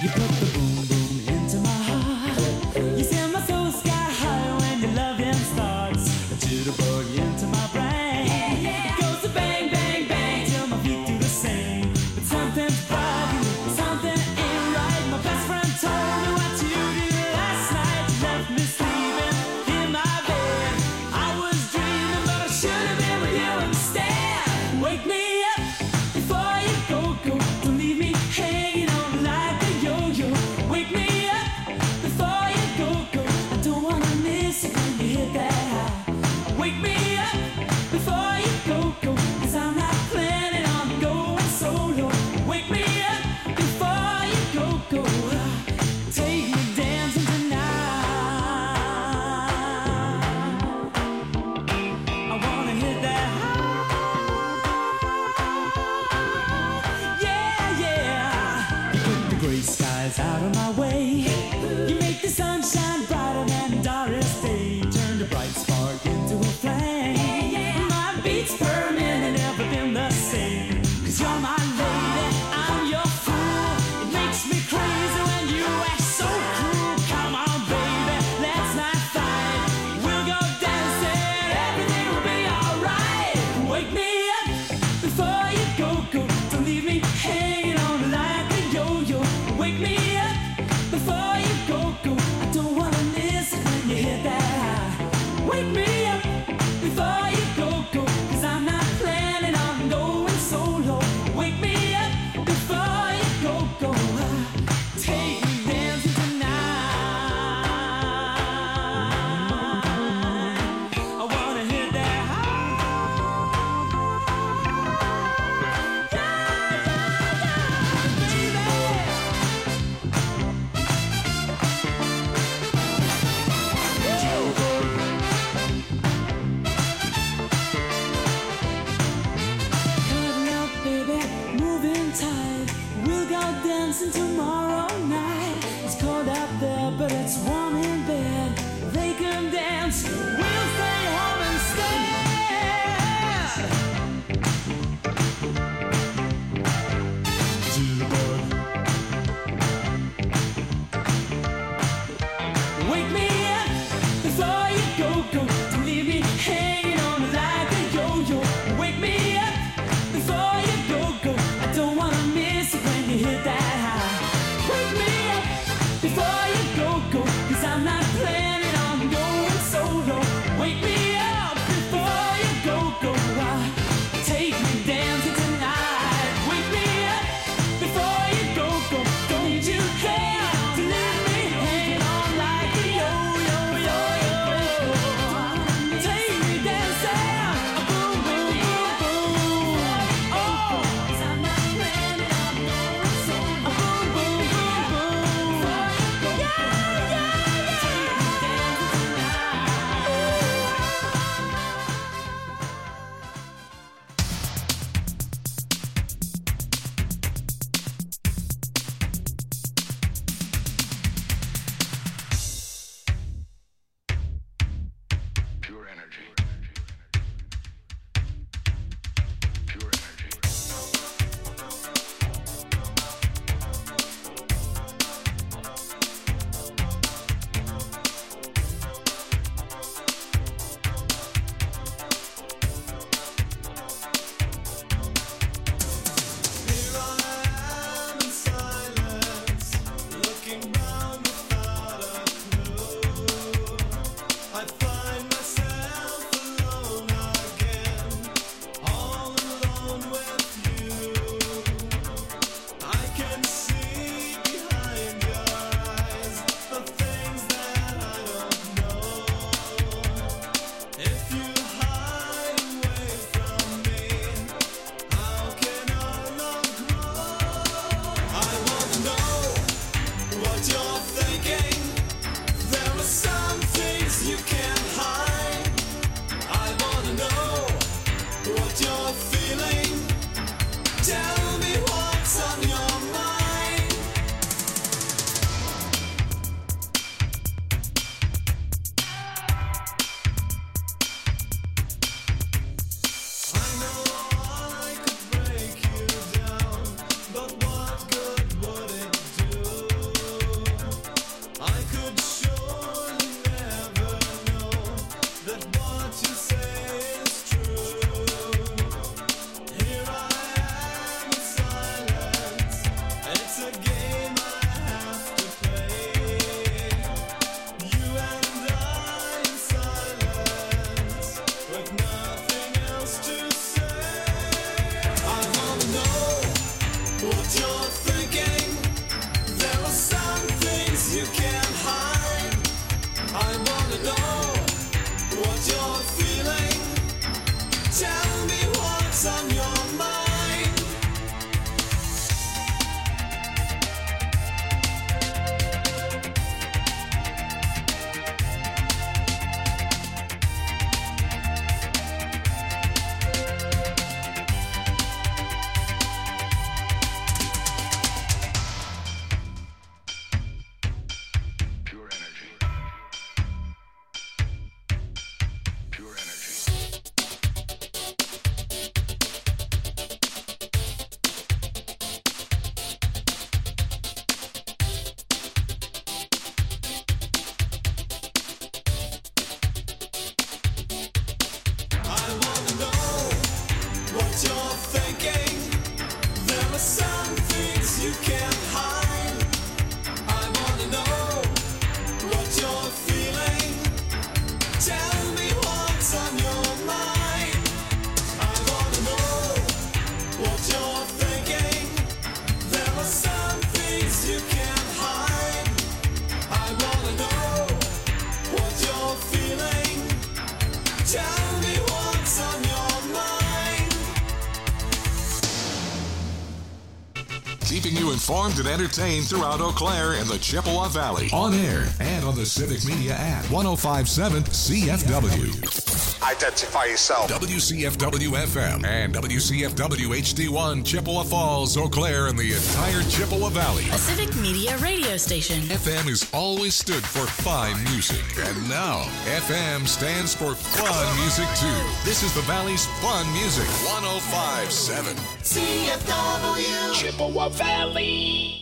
You put the boom boom into my heart. You send my soul sky high when your loving starts. A jitterbug into my brain. It goes to bang bang bang till my feet do the same. But something's bugging me, something ain't right. My best friend told me what you did last night. You left me sleeping in my bed. I was dreaming, but I should have been with you instead. Wake me up before you go. Don't leave me hanging on like a yo-yo. Wake are some things you can't hide. I wanna know what you're feeling. Tell me what's on your mind. I wanna know what you're thinking. There are some things you can't hide. I wanna know what you're feeling. Tell me what's on your mind. Keeping you informed and entertained throughout Eau Claire and the Chippewa Valley. On air and on the Civic Media app. 105.7 CFW. Identify yourself. WCFW FM and WCFW HD1 Chippewa Falls, Eau Claire, and the entire Chippewa Valley. A Civic Media radio station. FM has always stood for fine music, and now FM stands for fun music too. This is the Valley's fun music. 105.7 CFW Chippewa Valley.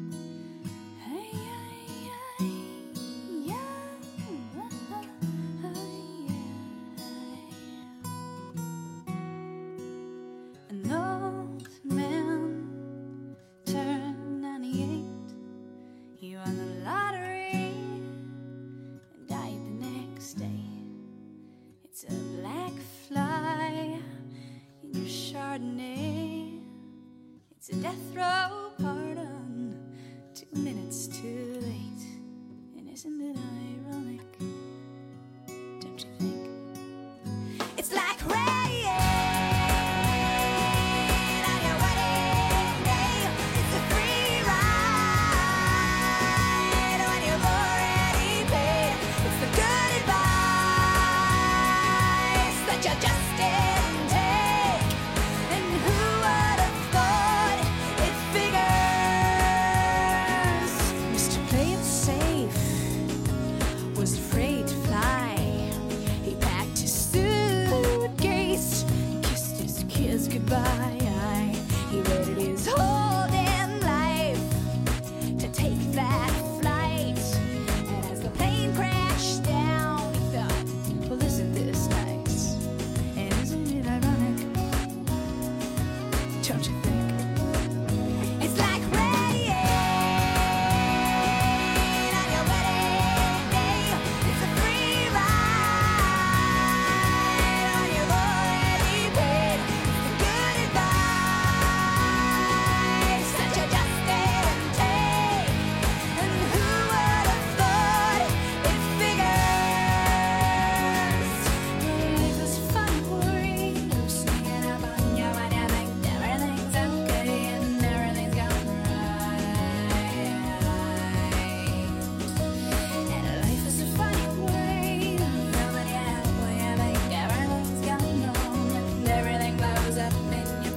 An old man turned 98. He won the lottery and died the next day. It's a black fly in your Chardonnay. It's a death row pardon, 2 minutes too late. And isn't it ironic? Don't you think? It's like rain on your wedding day. It's a free ride when you've already paid. It's the good advice that you just didn't take. And who would have thought it figures? Mr. Play It Safe was afraid to fly. He packed his suitcase, kissed his kids goodbye. He waited his whole damn life to take that flight. And as the plane crashed down, he thought, well, isn't this nice? And isn't it ironic? Don't you think? It's like rain on your wedding day. It's a free ride when you've already paid. It's the good advice that you just didn't take. And who would have thought it figures? Life is fun, worried, sneaking up on you when you think everything's okay and everything's going right. And life is a funny way, nobody out when you think everything's going wrong and everything blows up in your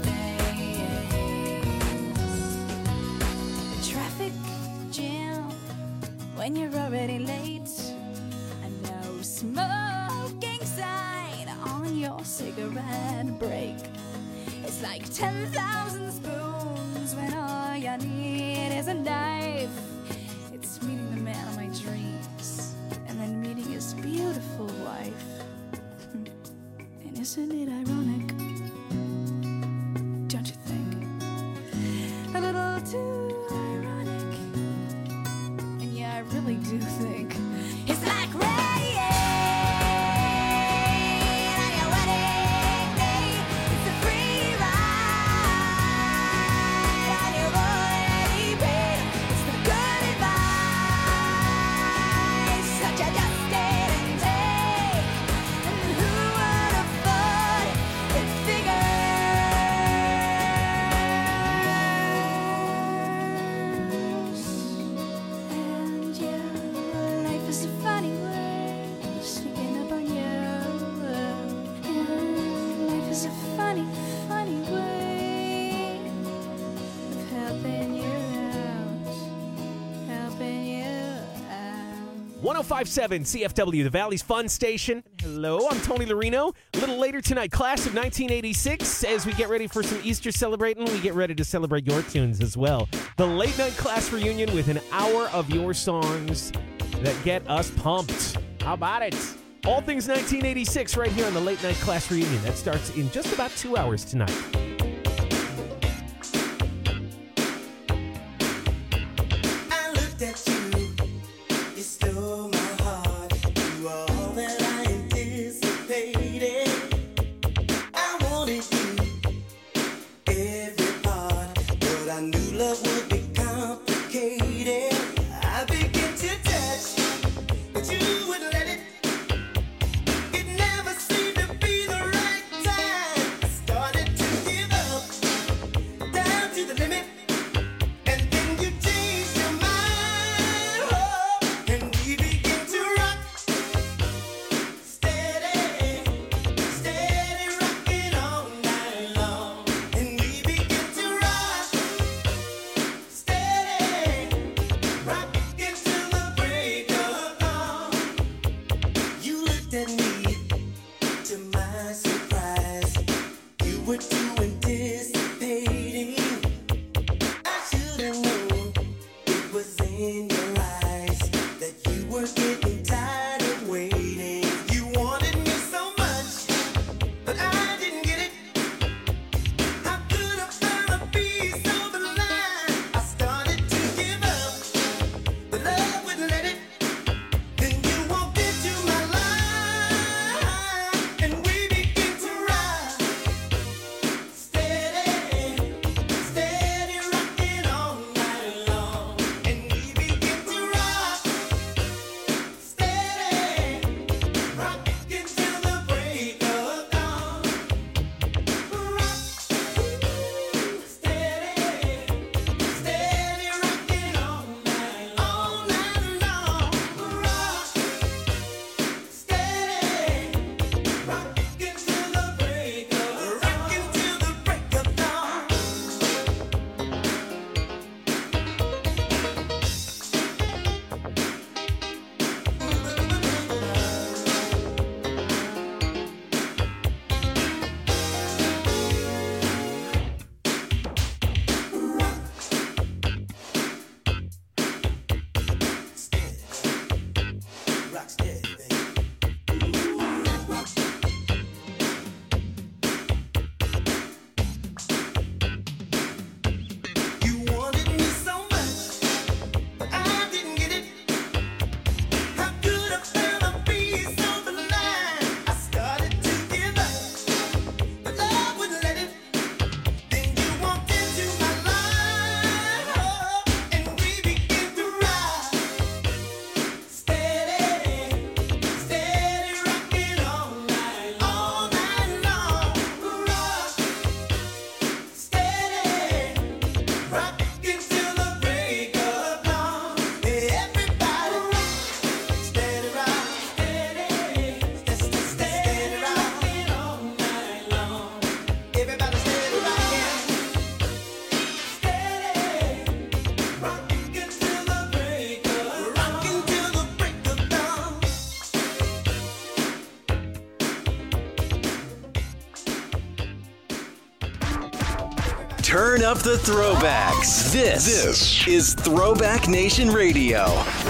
face. The traffic jam when you're already late. A no smoking sign on your cigarette break. It's like 10,000 spoons when all you need is a knife. It's meeting the man of my dreams and then meeting his beautiful wife. And isn't it ironic? Don't you think? A little too ironic. And yeah, I really do think it's like rain on your wedding day. It's a free ride and you've already paid. It's the good advice that you just didn't take. And who would have thought it figures? And yeah, life is a funny way sneaking up on you. And life is a funny, funny way of helping you out, helping you out. 105.7 CFW, the Valley's fun station. Hello, I'm Tony Lorino. A little later tonight, class of 1986. As we get ready for some Easter celebrating, we get ready to celebrate your tunes as well. The late night class reunion with an hour of your songs that get us pumped. How about it? All things 1986 right here on the late night class reunion. That starts in just about 2 hours tonight. Turn up the throwbacks. This is Throwback Nation Radio.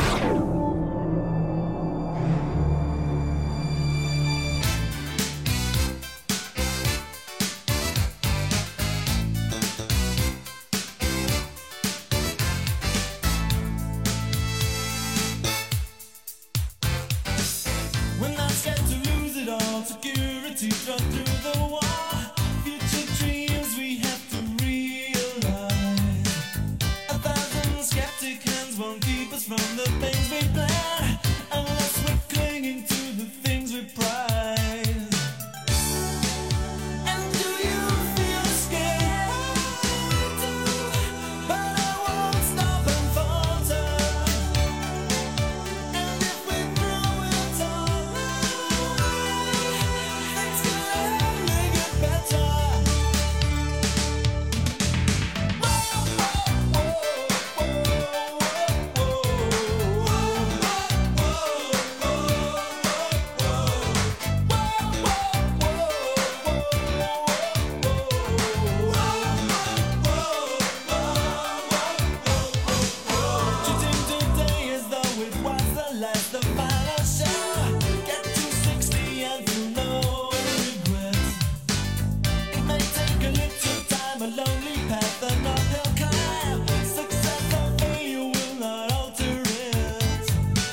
When I scared to lose it all, security dropped through the wall. Future dreams we have to realize. 1,000 skeptic hands won't keep us from the things we plan, unless we're clinging to the things we prize. And do you feel scared too? But I won't stop and falter. And if we throw it all away, things can only get better. Treating today as though it was the last, the final show. Get to 60 and feel no regrets. It may take a little time, a lonely path, an uphill climb. Success or failure will not alter it.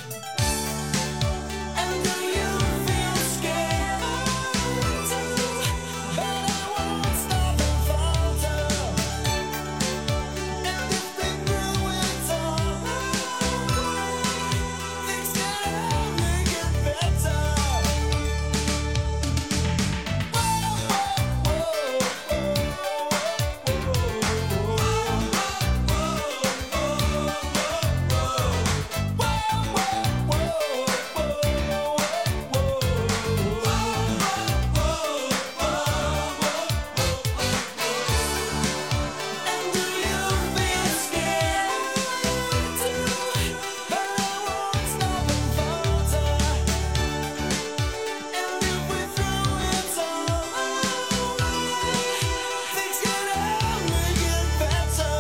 And do you feel scared too? But I won't stop and falter. And if we throw it all away, things can only get better. And do you feel scared too? But I won't stop and falter. And if we throw it all away, things can only get better.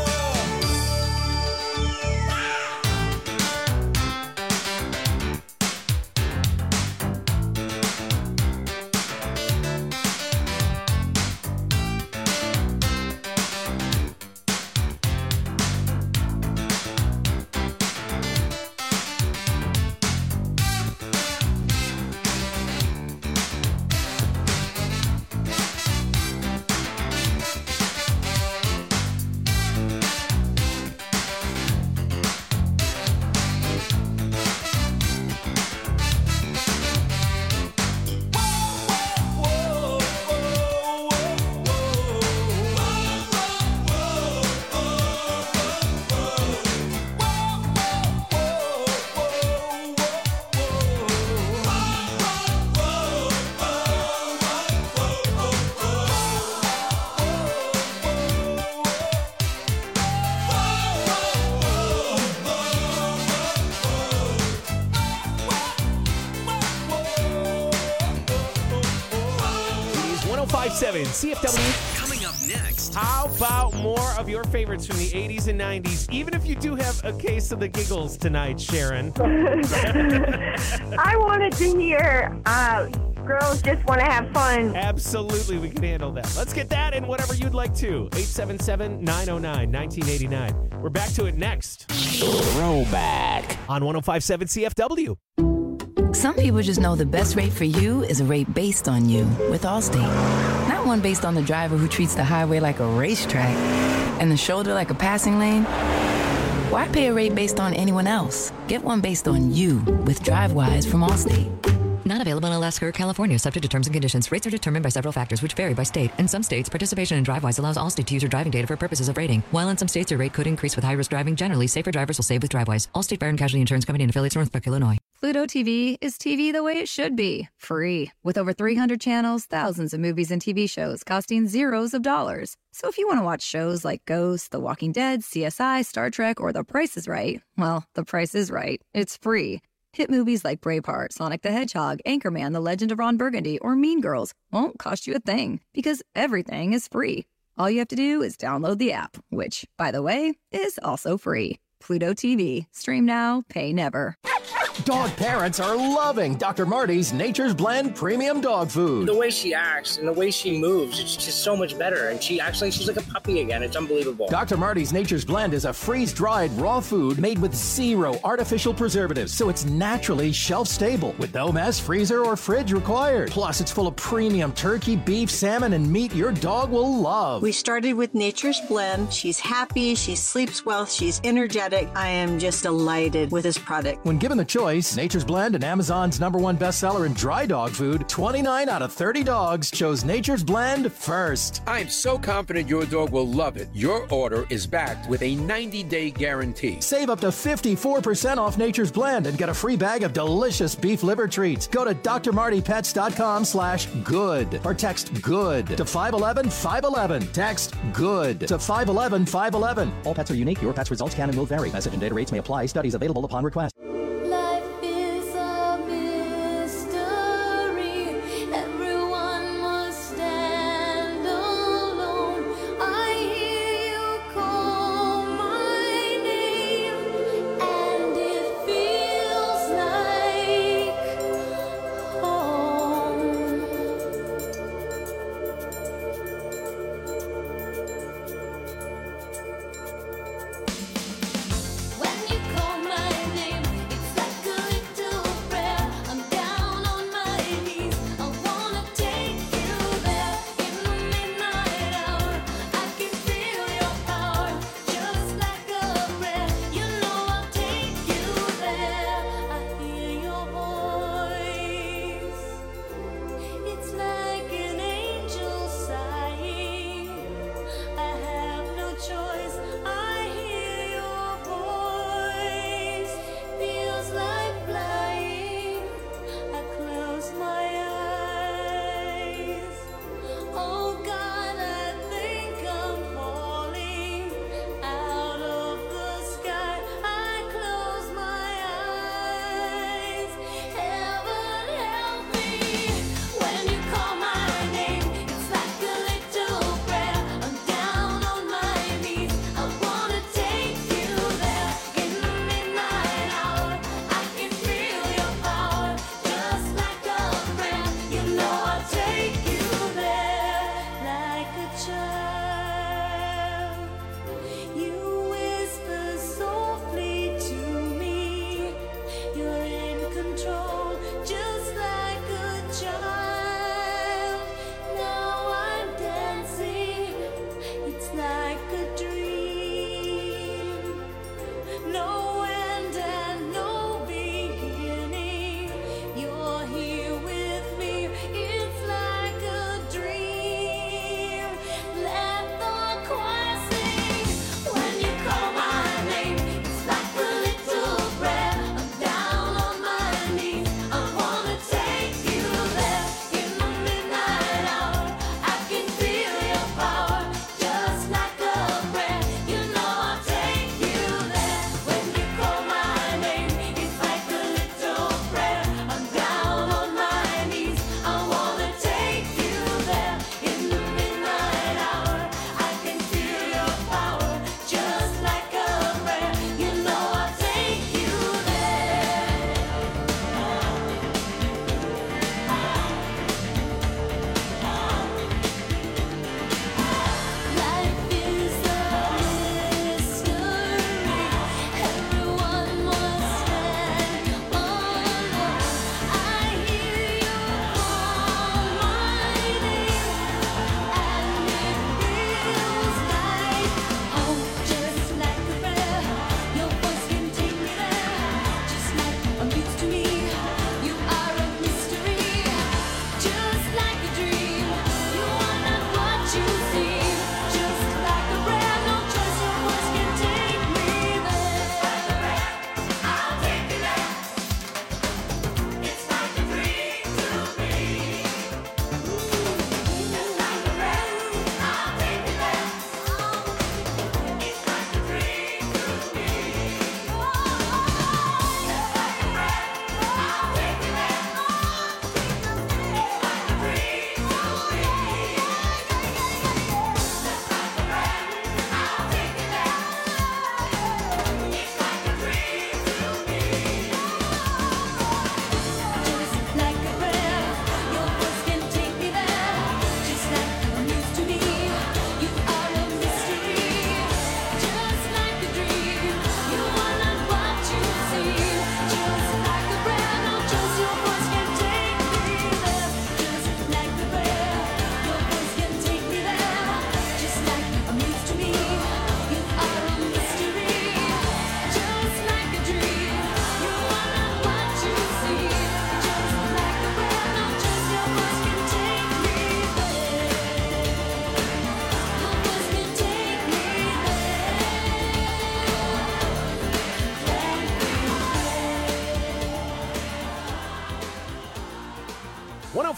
It is 105.7 CFW. Coming up next. How about more of your favorites from the 80s and 90s? Even if you do have a case of the giggles tonight, Sharon. I wanted to hear girls just want to have fun. Absolutely, we can handle that. Let's get that and whatever you'd like to. 877-909-1989. We're back to it next. Throwback on 105.7 CFW. Some people just know the best rate for you is a rate based on you with Allstate. Not one based on the driver who treats the highway like a racetrack and the shoulder like a passing lane. Why pay a rate based on anyone else? Get one based on you with DriveWise from Allstate. Not available in Alaska or California, subject to terms and conditions. Rates are determined by several factors, which vary by state. In some states, participation in DriveWise allows Allstate to use your driving data for purposes of rating. While in some states, your rate could increase with high-risk driving. Generally, safer drivers will save with DriveWise. Allstate Fire and Casualty Insurance Company and affiliates, Northbrook, Illinois. Pluto TV is TV the way it should be, free. With over 300 channels, thousands of movies and TV shows costing zeros of dollars. So if you want to watch shows like Ghost, The Walking Dead, CSI, Star Trek, or The Price is Right, well, The Price is Right. It's free. Hit movies like Braveheart, Sonic the Hedgehog, Anchorman, The Legend of Ron Burgundy, or Mean Girls won't cost you a thing because everything is free. All you have to do is download the app, which, by the way, is also free. Pluto TV. Stream now, pay never. Dog parents are loving Dr. Marty's Nature's Blend Premium Dog Food. The way she acts and the way she moves, it's just so much better. And she's like a puppy again. It's unbelievable. Dr. Marty's Nature's Blend is a freeze-dried raw food made with 0 artificial preservatives, so it's naturally shelf-stable with no mess, freezer, or fridge required. Plus, it's full of premium turkey, beef, salmon, and meat your dog will love. We started with Nature's Blend. She's happy, she sleeps well, she's energetic. I am just delighted with this product. When given the choice, Nature's Blend and Amazon's #1 bestseller in dry dog food, 29 out of 30 dogs chose Nature's Blend first. I'm so confident your dog will love it. Your order is backed with a 90-day guarantee. Save up to 54% off Nature's Blend and get a free bag of delicious beef liver treats. Go to drmartypets.com/good or text GOOD to 511-511. Text GOOD to 511-511. All pets are unique. Your pet's results can and will vary. Message and data rates may apply. Studies available upon request. Life is a mystery. Everyone must stand alone. I hear you call my name, and it feels like home. When you call my name,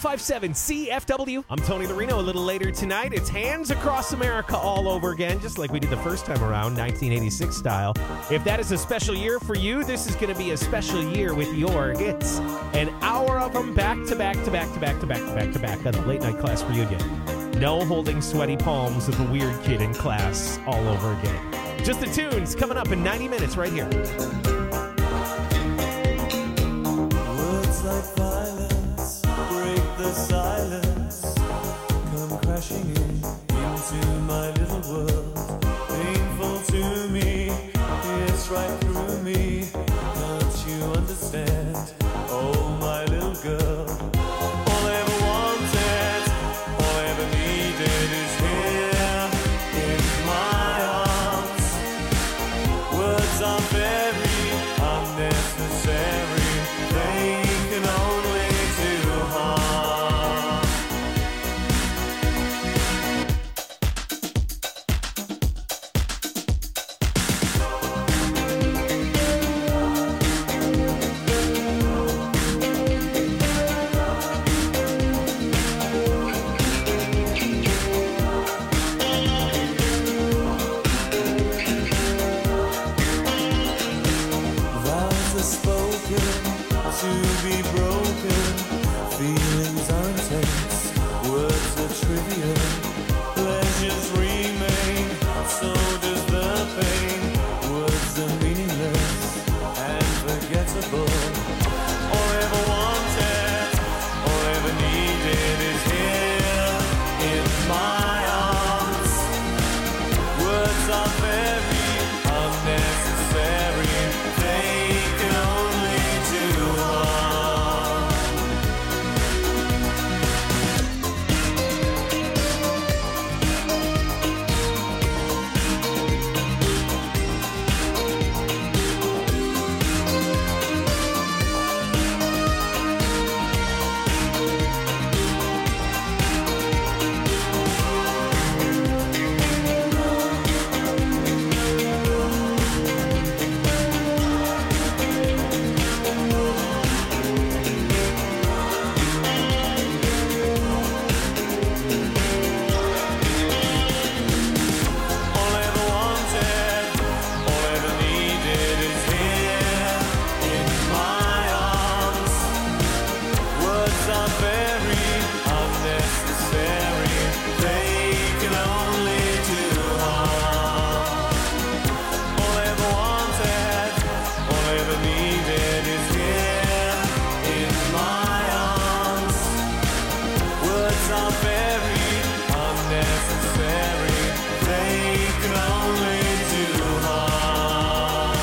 1057 CFW. I'm Tony Larino. A little later tonight, it's Hands Across America all over again, just like we did the first time around, 1986 style. If that is a special year for you, this is going to be a special year with your hits. An hour of them back to back to back to back to back to back to back on the late night class reunion. No holding sweaty palms with the weird kid in class all over again. Just the tunes coming up in 90 minutes right here. Words like violence break the silence, come crashing into my little world. Painful to me, it's right through me. Can't you understand? Oh, my little girl. All I ever wanted, all I ever needed is here in my arms. Words are very unnecessary, they can only do harm. Vows are spoken to be broken. Feelings are intense, words are trivial. Pleasures remain, so does the pain. Words are meaningless and forgettable. All I ever wanted, all I ever needed is here in my arms. Words are very unnecessary, they can only do harm. All I ever wanted, all I ever needed is here in my arms. Words are very unnecessary, they can only do harm. All I ever wanted, all I ever needed is here in my arms. Words are very unnecessary, they can only do harm.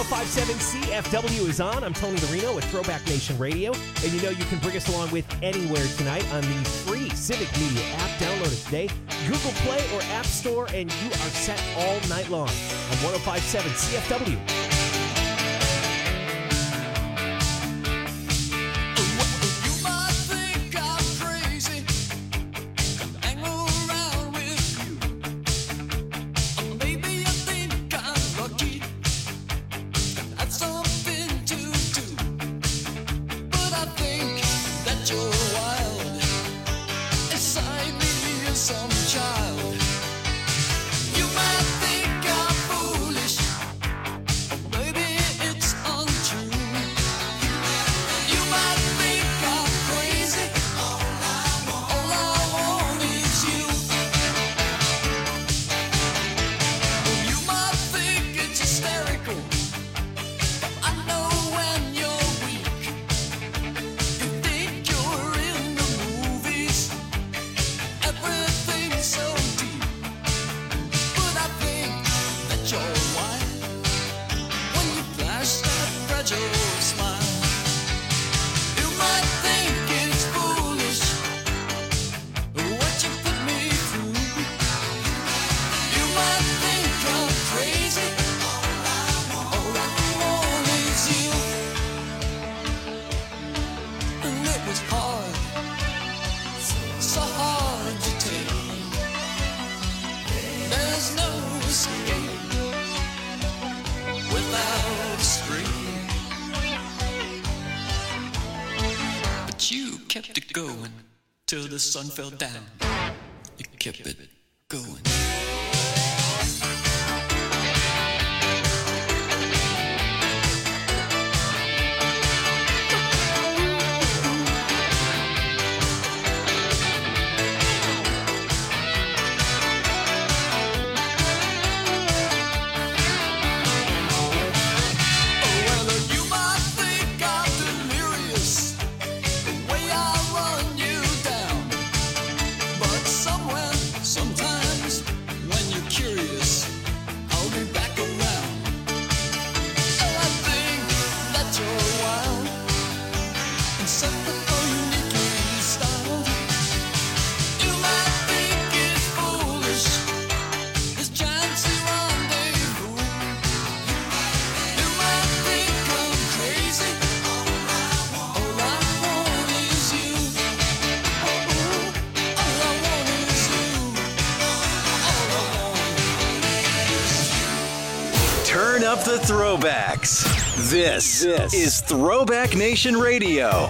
105.7 CFW is on. I'm Tony Larino with Throwback Nation Radio. And you know you can bring us along with anywhere tonight on the free Civic Media app. Download it today. Google Play or App Store, and you are set all night long on 105.7 CFW. Till the sun fell down, you kept it going. Turn up the throwbacks. This is Throwback Nation Radio.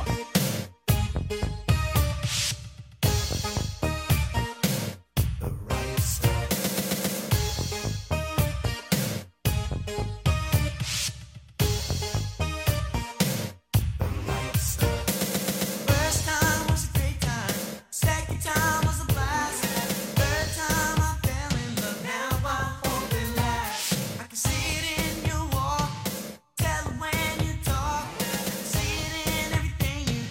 When you talk, see it in everything you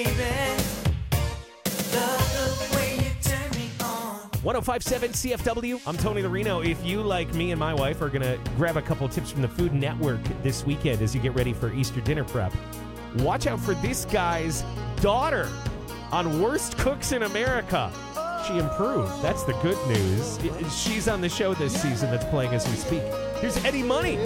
baby. Love the way you turn me on. 1057 CFW. I'm Tony Larino. If you, like me and my wife, are going to grab a couple tips from the Food Network this weekend as you get ready for Easter dinner prep, watch out for this guy's daughter on Worst Cooks in America. She improved. That's the good news. She's on the show this season that's playing as we speak. Here's Eddie Money.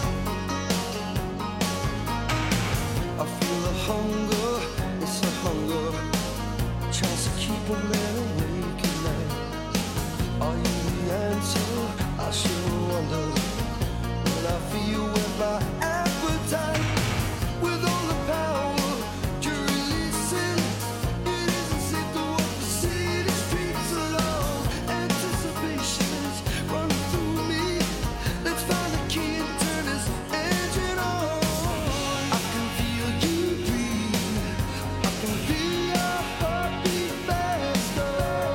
I feel the hunger, it's a hunger, tries to keep a man awake at night. Are you the answer? I sure wonder. When I feel with my appetite, with all the power to release it, it isn't safe to walk the city streets alone. Anticipation is running through me. Let's find the key and turn this engine on. I can feel you breathe. I can feel your heartbeat faster.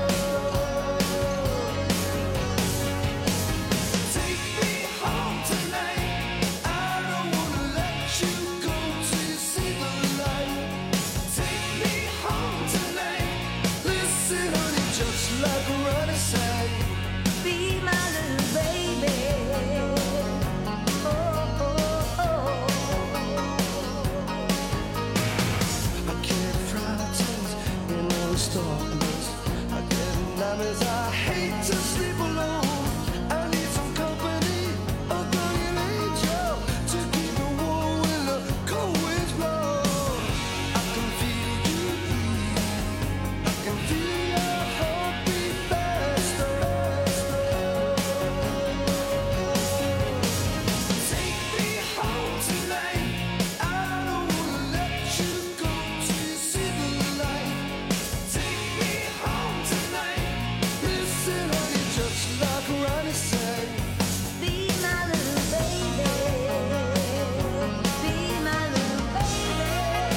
Take me home tonight. I don't wanna let you go till you see the light. Take me home tonight. Listen, honey, just like a running side. Be my little baby. Oh, oh, oh. I get frightened in all this darkness. I get nightmares. I hate to sleep alone. I need some company, a guardian angel to keep me warm when the cold winds blow. I can feel you breathe. I can feel your heartbeat faster. Take me home tonight. I don't wanna let you go till you see the light. Take me home tonight. Listen, honey, just like Ronnie said. Be my little baby. Be my little baby.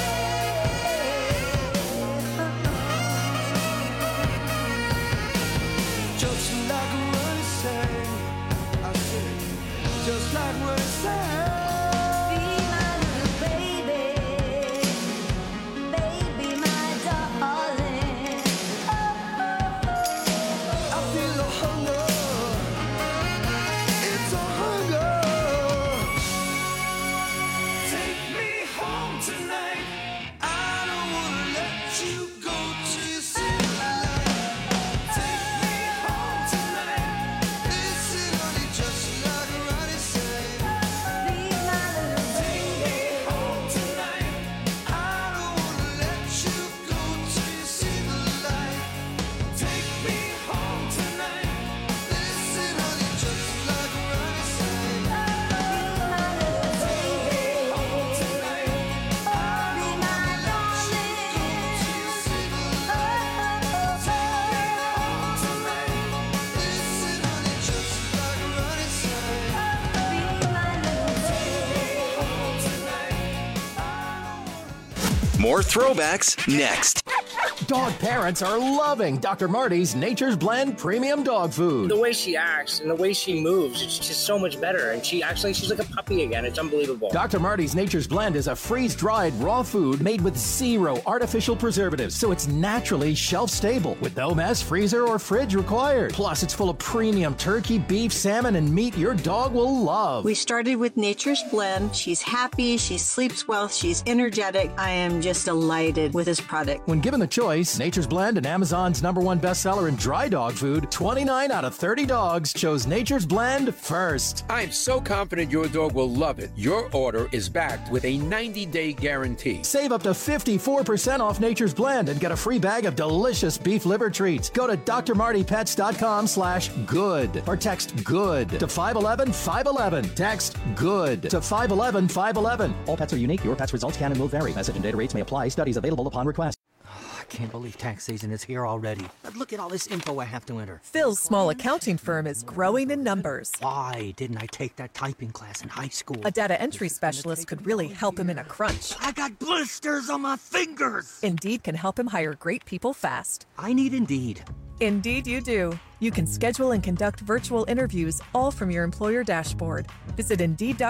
Just like Ronnie said. I said, just like Ronnie said. Be my little baby. Baby, my darling. I feel the hunger. It's a hunger. Take me home tonight. I don't wanna let you go till you see the light. Take me home tonight. Listen, honey, just like Ronnie said. Be my little baby. Take me home tonight. I don't wanna let you go till you see the light. Take me home tonight. Listen, honey, just like Ronnie said. Be my little baby. Home tonight. I don't wanna let you go till you see the light. Take me home tonight. Listen, honey, just like Ronnie said. Be my little baby. Home tonight. More throwbacks next. Dog parents are loving Dr. Marty's Nature's Blend Premium Dog Food. The way she acts and the way she moves, it's just so much better. And she's like a puppy again. It's unbelievable. Dr. Marty's Nature's Blend is a freeze-dried raw food made with 0 artificial preservatives, so it's naturally shelf-stable with no mess, freezer, or fridge required. Plus, it's full of premium turkey, beef, salmon, and meat your dog will love. We started with Nature's Blend. She's happy, she sleeps well, she's energetic. I am just delighted with this product. When given the choice, Nature's Blend and Amazon's #1 bestseller in dry dog food, 29 out of 30 dogs chose Nature's Blend first. I'm so confident your dog will love it. Your order is backed with a 90-day guarantee. Save up to 54% off Nature's Blend and get a free bag of delicious beef liver treats. Go to drmartypets.com/good or text GOOD to 511-511. Text GOOD to 511-511. All pets are unique. Your pet's results can and will vary. Message and data rates may apply. Studies available upon request. I can't believe tax season is here already. But look at all this info I have to enter. Phil's small accounting firm is growing in numbers. Why didn't I take that typing class in high school? A data entry specialist could really help him in a crunch. I got blisters on my fingers. Indeed can help him hire great people fast. I need Indeed. Indeed you do. You can schedule and conduct virtual interviews all from your employer dashboard. Visit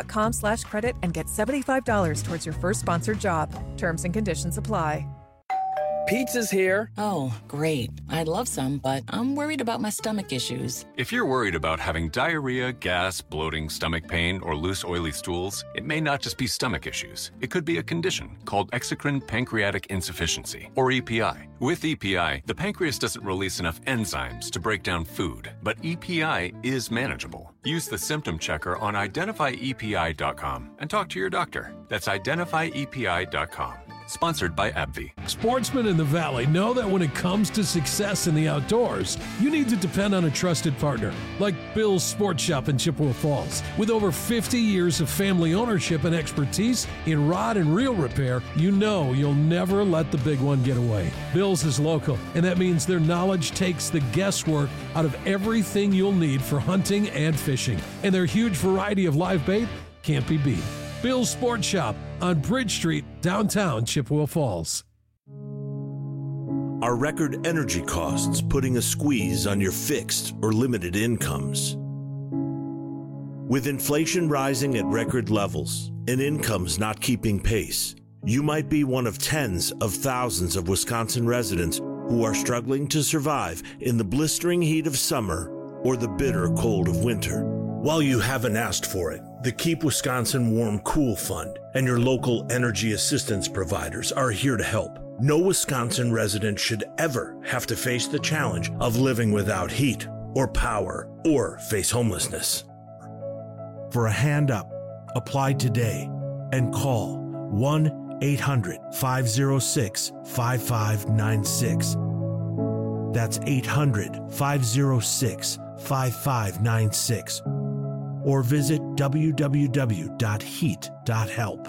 Indeed.com/credit and get $75 towards your first sponsored job. Terms and conditions apply. Pizza's here. Oh, great. I'd love some, but I'm worried about my stomach issues. If you're worried about having diarrhea, gas, bloating, stomach pain, or loose, oily stools, it may not just be stomach issues. It could be a condition called exocrine pancreatic insufficiency, or EPI. With EPI, the pancreas doesn't release enough enzymes to break down food, but EPI is manageable. Use the symptom checker on identifyepi.com and talk to your doctor. That's identifyepi.com. Sponsored by AbbVie. Sportsmen in the Valley know that when it comes to success in the outdoors, you need to depend on a trusted partner, like Bill's Sports Shop in Chippewa Falls. With over 50 years of family ownership and expertise in rod and reel repair, you know you'll never let the big one get away. Bill's is local, and that means their knowledge takes the guesswork out of everything you'll need for hunting and fishing. And their huge variety of live bait can't be beat. Bill's Sports Shop on Bridge Street, downtown Chippewa Falls. Are record energy costs putting a squeeze on your fixed or limited incomes? With inflation rising at record levels and incomes not keeping pace, you might be one of tens of thousands of Wisconsin residents who are struggling to survive in the blistering heat of summer or the bitter cold of winter. While you haven't asked for it, the Keep Wisconsin Warm Cool Fund and your local energy assistance providers are here to help. No Wisconsin resident should ever have to face the challenge of living without heat or power or face homelessness. For a hand up, apply today and call 1-800-506-5596. That's 800-506-5596. Or visit www.heat.help.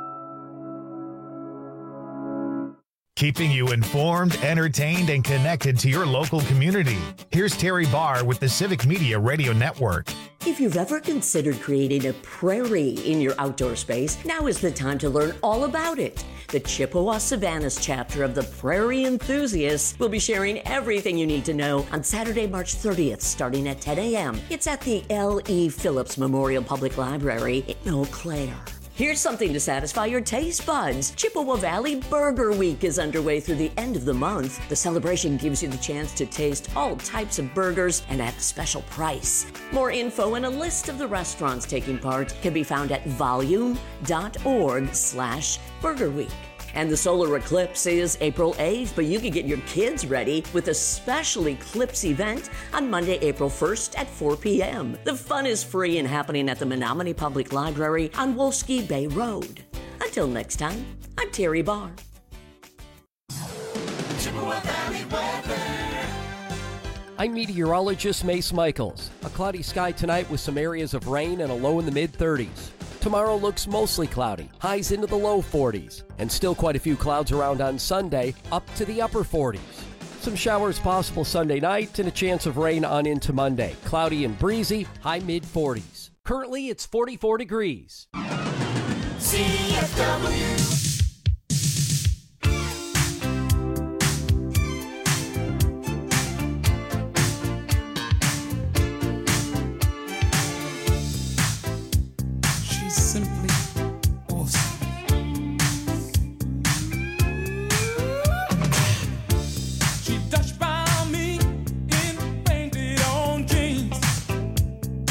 Keeping you informed, entertained, and connected to your local community. Here's Terry Barr with the Civic Media Radio Network. If you've ever considered creating a prairie in your outdoor space, now is the time to learn all about it. The Chippewa Savannas chapter of the Prairie Enthusiasts will be sharing everything you need to know on Saturday, March 30th, starting at 10 a.m. It's at the L.E. Phillips Memorial Public Library in Eau Claire. Here's something to satisfy your taste buds. Chippewa Valley Burger Week is underway through the end of the month. The celebration gives you the chance to taste all types of burgers and at a special price. More info and a list of the restaurants taking part can be found at volume.org/Burger Week. And the solar eclipse is April 8th, but you can get your kids ready with a special eclipse event on Monday, April 1st at 4 p.m. The fun is free and happening at the Menominee Public Library on Wolski Bay Road. Until next time, I'm Terry Barr. Chippewa Valley weather. I'm meteorologist Mace Michaels. A cloudy sky tonight with some areas of rain and a low in the mid-30s. Tomorrow looks mostly cloudy, highs into the low 40s, and still quite a few clouds around on Sunday, up to the upper 40s. Some showers possible Sunday night and a chance of rain on into Monday. Cloudy and breezy, high mid-40s. Currently, it's 44 degrees. CFW. Simply awesome. She touched by me in painted on jeans,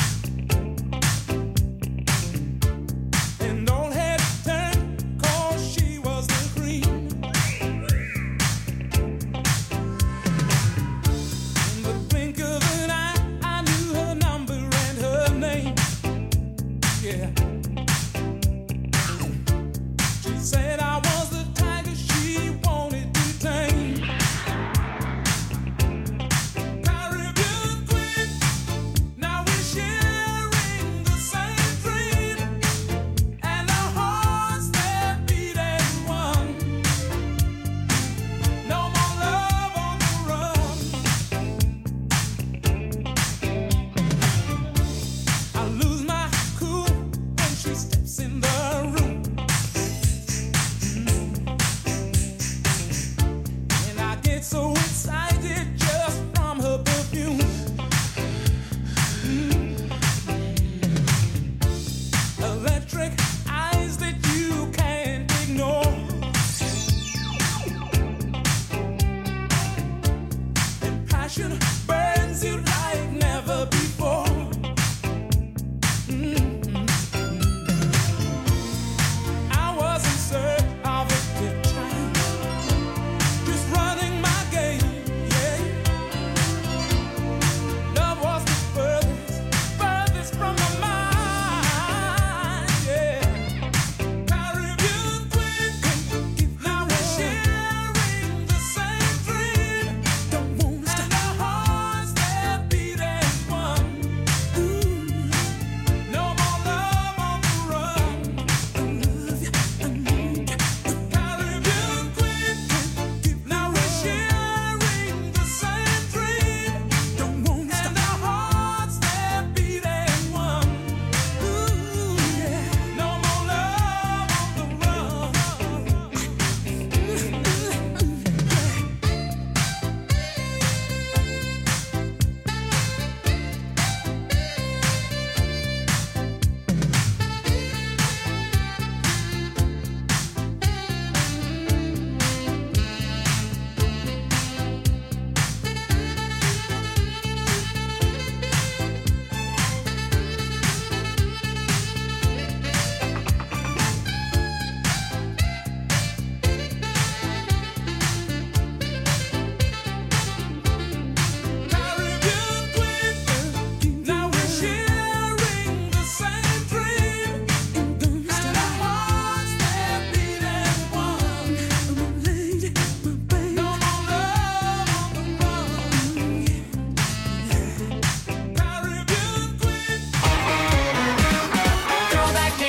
and don't hesitate, 'cause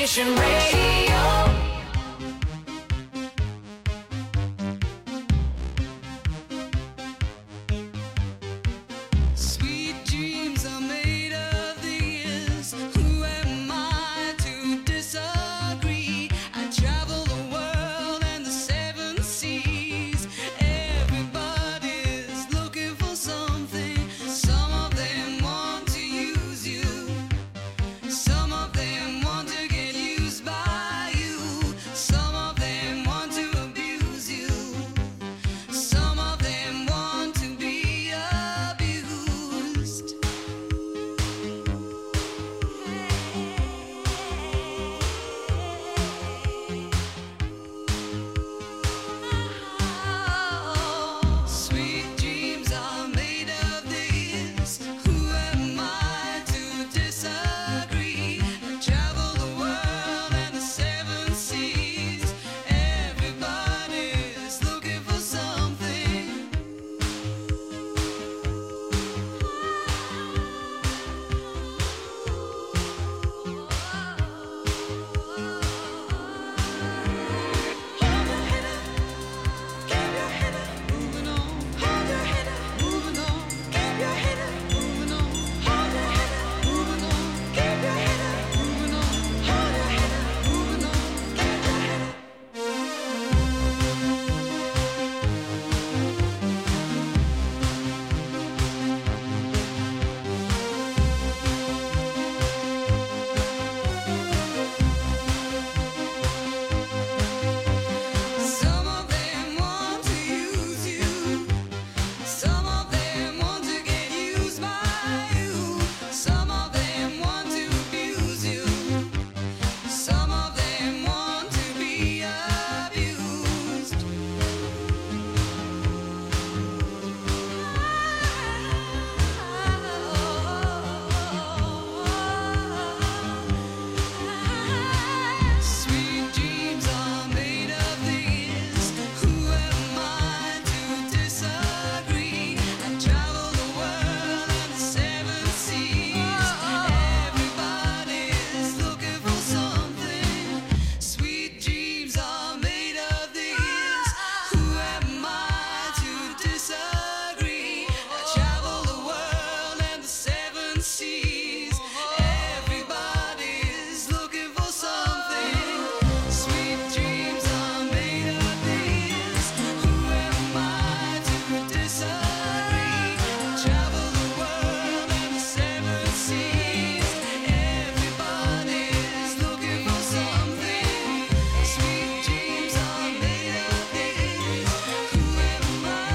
Nation Radio.